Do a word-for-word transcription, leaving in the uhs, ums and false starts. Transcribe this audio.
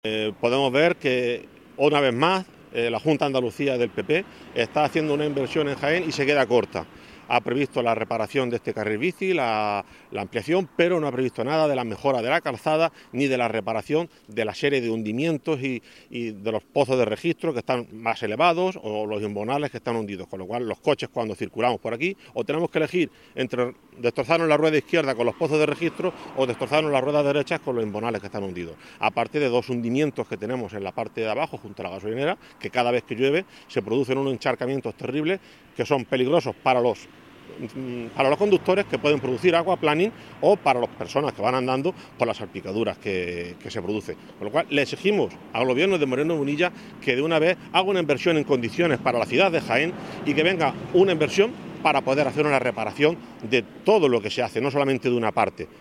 Eh, podemos ver que una vez más eh, la Junta de Andalucía del P P está haciendo una inversión en Jaén y se queda corta. Ha previsto la reparación de este carril bici, la, la ampliación, pero no ha previsto nada de la mejora de la calzada ni de la reparación de la serie de hundimientos y, y de los pozos de registro que están más elevados o los imbonales que están hundidos, con lo cual los coches cuando circulamos por aquí o tenemos que elegir entre destrozarnos la rueda izquierda con los pozos de registro o destrozarnos las ruedas derechas con los imbonales que están hundidos. Aparte de dos hundimientos que tenemos en la parte de abajo junto a la gasolinera, que cada vez que llueve se producen unos encharcamientos terribles que son peligrosos para los para los conductores, que pueden producir aquaplaning, o para las personas que van andando por las salpicaduras que, que se producen. Con lo cual le exigimos al gobierno de Moreno Bonilla que de una vez haga una inversión en condiciones para la ciudad de Jaén y que venga una inversión para poder hacer una reparación de todo lo que se hace, no solamente de una parte.